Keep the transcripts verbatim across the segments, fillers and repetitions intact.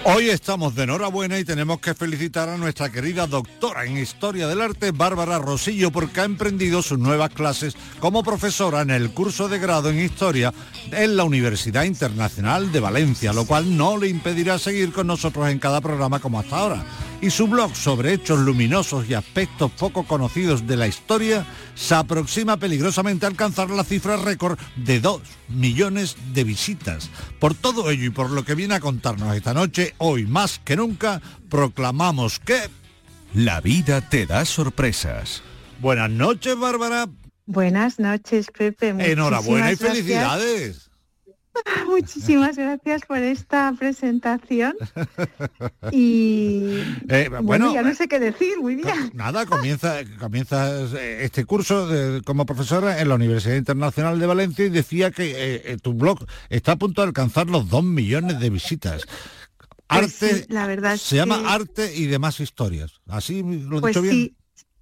Hoy estamos de enhorabuena y tenemos que felicitar a nuestra querida doctora en Historia del Arte, Bárbara Rosillo, porque ha emprendido sus nuevas clases como profesora en el curso de grado en Historia en la Universidad Internacional de Valencia, lo cual no le impedirá seguir con nosotros en cada programa como hasta ahora. Y su blog sobre hechos luminosos y aspectos poco conocidos de la historia se aproxima peligrosamente a alcanzar la cifra récord de dos millones de visitas. Por todo ello y por lo que viene a contarnos esta noche, hoy más que nunca proclamamos que... La vida te da sorpresas. Buenas noches, Bárbara. Buenas noches, Pepe. Enhorabuena y Muchísimas felicidades. Muchísimas gracias por esta presentación y eh, bueno, bueno, ya no sé qué decir, muy bien. Nada, comienza, comienza este curso de, como profesora en la Universidad Internacional de Valencia y decía que eh, tu blog está a punto de alcanzar los dos millones de visitas. Arte, pues sí, la verdad es se llama que... Arte y demás historias. ¿Así lo he pues dicho bien? Sí.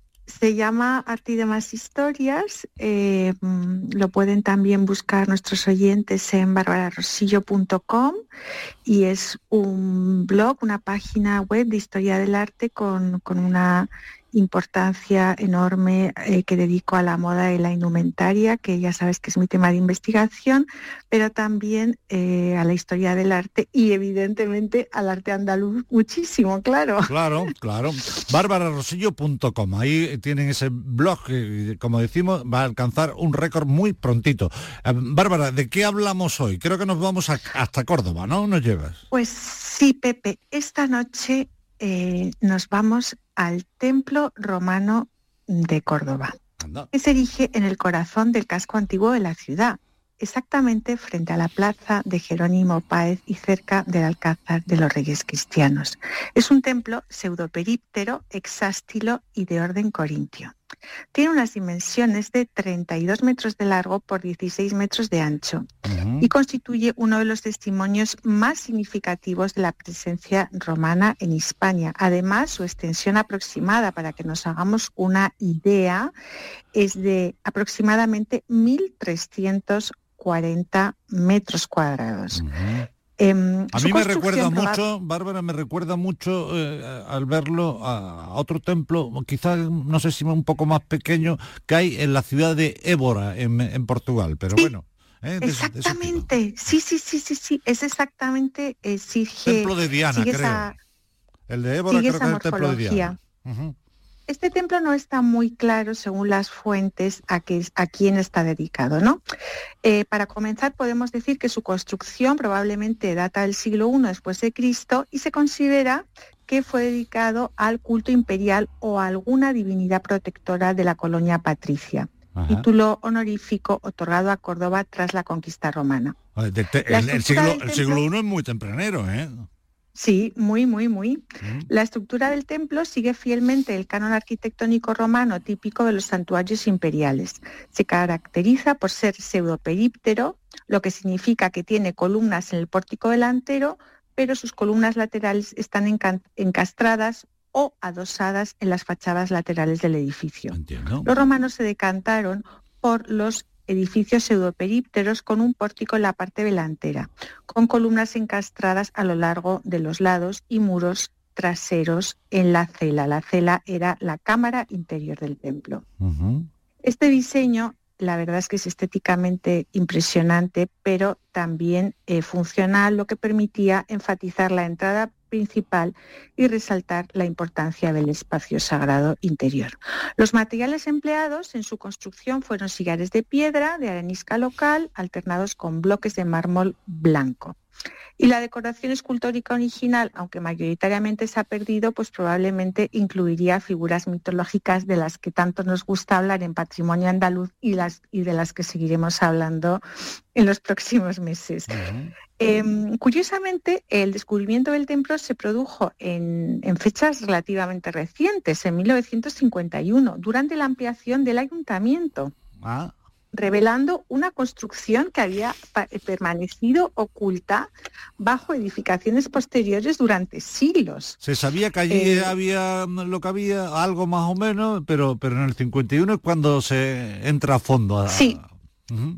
Se llama Arte y demás historias, eh, lo pueden también buscar nuestros oyentes en bárbara rosillo punto com y es un blog, una página web de historia del arte con, con una importancia enorme eh, que dedico a la moda y la indumentaria, que ya sabes que es mi tema de investigación, pero también eh, a la historia del arte y evidentemente al arte andaluz muchísimo, claro. Claro, claro. bárbara rosillo punto com, ahí tienen ese blog que, como decimos, va a alcanzar un récord muy prontito. Eh, Bárbara, ¿de qué hablamos hoy? Creo que nos vamos a, hasta Córdoba, ¿no? ¿Nos llevas? Pues sí, Pepe, esta noche eh, nos vamos al Templo Romano de Córdoba, Anda. que se erige en el corazón del casco antiguo de la ciudad, exactamente frente a la plaza de Jerónimo Páez y cerca del Alcázar de los Reyes Cristianos. Es un templo pseudoperíptero, hexástilo y de orden corintio. Tiene unas dimensiones de treinta y dos metros de largo por dieciséis metros de ancho uh-huh. y constituye uno de los testimonios más significativos de la presencia romana en Hispania. Además, su extensión aproximada, para que nos hagamos una idea, es de aproximadamente mil trescientos cuarenta metros cuadrados. Uh-huh. Eh, a mí me recuerda mucho, Bárbara, me recuerda mucho eh, al verlo a, a otro templo, quizás, no sé si un poco más pequeño, que hay en la ciudad de Évora, en, en Portugal, pero sí, bueno. Eh, de, exactamente, de sí, sí, sí, sí, sí, es exactamente, eh, sigue, templo de Diana, creo. Esa, el de Évora creo que es el templo de Diana. Uh-huh. Este templo no está muy claro, según las fuentes, a, qué, a quién está dedicado, ¿no? Eh, para comenzar, podemos decir que su construcción probablemente data del siglo primero después de Cristo y se considera que fue dedicado al culto imperial o a alguna divinidad protectora de la colonia patricia. Ajá. Título honorífico otorgado a Córdoba tras la conquista romana. El, el, el siglo el siglo primero es muy tempranero, ¿eh? Sí, muy, muy, muy. La estructura del templo sigue fielmente el canon arquitectónico romano típico de los santuarios imperiales. Se caracteriza por ser pseudoperíptero, lo que significa que tiene columnas en el pórtico delantero, pero sus columnas laterales están enca- encastradas o adosadas en las fachadas laterales del edificio. Entiendo. Los romanos se decantaron por los edificios pseudoperípteros con un pórtico en la parte delantera, con columnas encastradas a lo largo de los lados y muros traseros en la cela. La cela era la cámara interior del templo. Uh-huh. Este diseño, la verdad es que es estéticamente impresionante, pero también eh, funcional, lo que permitía enfatizar la entrada principal y resaltar la importancia del espacio sagrado interior. Los materiales empleados en su construcción fueron sillares de piedra, de arenisca local, alternados con bloques de mármol blanco. Y la decoración escultórica original, aunque mayoritariamente se ha perdido, pues probablemente incluiría figuras mitológicas de las que tanto nos gusta hablar en Patrimonio Andaluz y, las, y de las que seguiremos hablando en los próximos meses. Uh-huh. Eh, curiosamente, el descubrimiento del templo se produjo en, en fechas relativamente recientes, en mil novecientos cincuenta y uno, durante la ampliación del ayuntamiento. Ah. Revelando una construcción que había pa- permanecido oculta bajo edificaciones posteriores durante siglos. Se sabía que allí eh, había lo que había, algo más o menos, pero, pero en el cincuenta y uno es cuando se entra a fondo. A, sí. Uh-huh.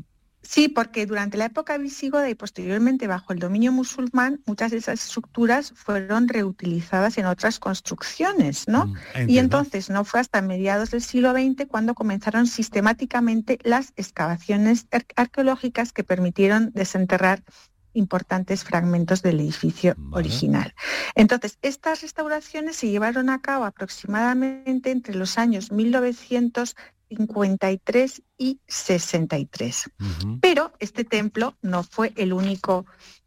Sí, porque durante la época visigoda y posteriormente bajo el dominio musulmán, muchas de esas estructuras fueron reutilizadas en otras construcciones, ¿no? Mm, y entonces no fue hasta mediados del siglo veinte cuando comenzaron sistemáticamente las excavaciones arqueológicas que permitieron desenterrar importantes fragmentos del edificio vale. original. Entonces, estas restauraciones se llevaron a cabo aproximadamente entre los años mil novecientos cincuenta y tres y sesenta y tres. Uh-huh. Pero este templo no fue el único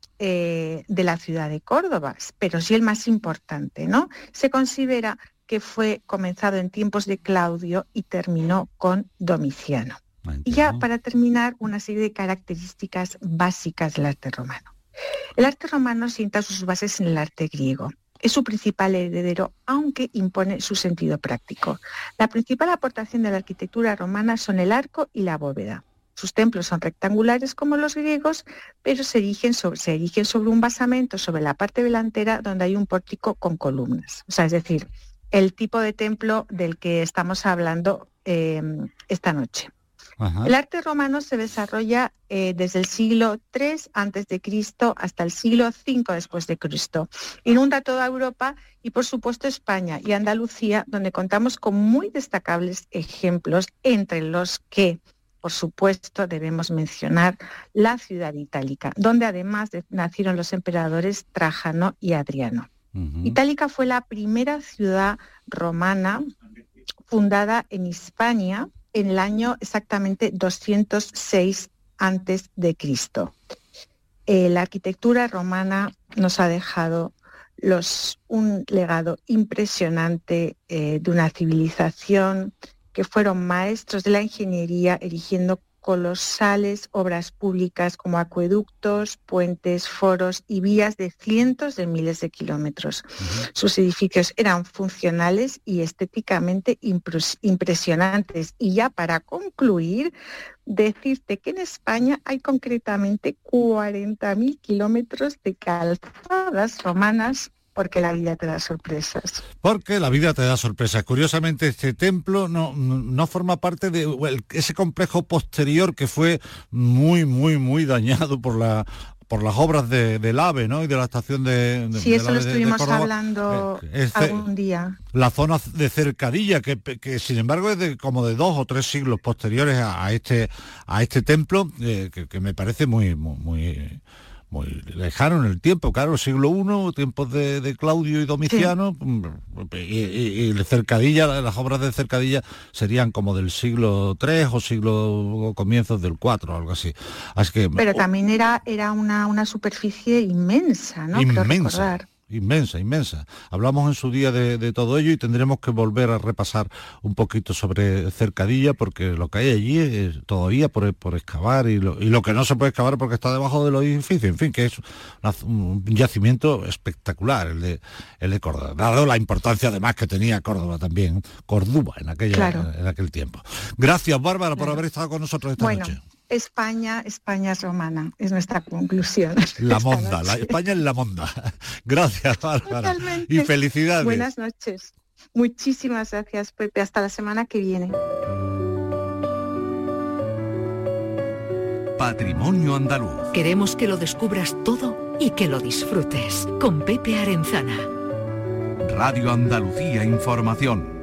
eh, de la ciudad de Córdoba, pero sí el más importante, ¿no? Se considera que fue comenzado en tiempos de Claudio y terminó con Domiciano. Entiendo. Y ya para terminar, una serie de características básicas del arte romano. El arte romano sienta sus bases en el arte griego. Es su principal heredero, aunque impone su sentido práctico. La principal aportación de la arquitectura romana son el arco y la bóveda. Sus templos son rectangulares como los griegos, pero se erigen sobre, se erigen sobre un basamento sobre la parte delantera donde hay un pórtico con columnas. O sea, es decir, el tipo de templo del que estamos hablando eh, esta noche. Ajá. El arte romano se desarrolla eh, desde el siglo tres antes de Cristo hasta el siglo cinco después de Cristo. Inunda toda Europa y, por supuesto, España y Andalucía, donde contamos con muy destacables ejemplos, entre los que, por supuesto, debemos mencionar la ciudad itálica, donde además de, nacieron los emperadores Trajano y Adriano. Uh-huh. Itálica fue la primera ciudad romana fundada en Hispania en el año exactamente doscientos seis antes de Cristo. Eh, la arquitectura romana nos ha dejado los, un legado impresionante eh, de una civilización que fueron maestros de la ingeniería, erigiendo colosales obras públicas como acueductos, puentes, foros y vías de cientos de miles de kilómetros. Uh-huh. Sus edificios eran funcionales y estéticamente impres- impresionantes. Y ya para concluir, decirte que en España hay concretamente cuarenta mil kilómetros de calzadas romanas, porque la vida te da sorpresas. Porque la vida te da sorpresas. Curiosamente, este templo no, no forma parte de ese complejo posterior que fue muy, muy, muy dañado por la por las obras de, del AVE, ¿no? Y de la estación de, de Sí, eso de, lo estuvimos de hablando eh, este, algún día. La zona de Cercadilla, que, que sin embargo es de como de dos o tres siglos posteriores a, a este a este templo, eh, que, que me parece muy, muy, muy muy lejano en el tiempo, claro, siglo primero, tiempos de, de Claudio y Domiciano, sí. y, y, y Cercadilla, las obras de Cercadilla serían como del siglo tres o siglo o comienzos del cuatro, algo así. así que, Pero también era, era una, una superficie inmensa, ¿no? Inmensa. Inmensa, inmensa. Hablamos en su día de, de todo ello y tendremos que volver a repasar un poquito sobre Cercadilla, porque lo que hay allí es todavía por, por excavar y lo, y lo que no se puede excavar porque está debajo de los edificios, en fin, que es una, un yacimiento espectacular el de, el de Córdoba, dado la importancia además que tenía Córdoba también, Córdoba en, aquella, claro. en aquel tiempo. Gracias, Bárbara, claro. por haber estado con nosotros esta bueno. noche. España, España es romana, es nuestra conclusión. La monda, la España es la monda. Gracias, Bárbara. Totalmente. Y felicidades. Buenas noches. Muchísimas gracias, Pepe. Hasta la semana que viene. Patrimonio andaluz. Queremos que lo descubras todo y que lo disfrutes. Con Pepe Arenzana. Radio Andalucía Información.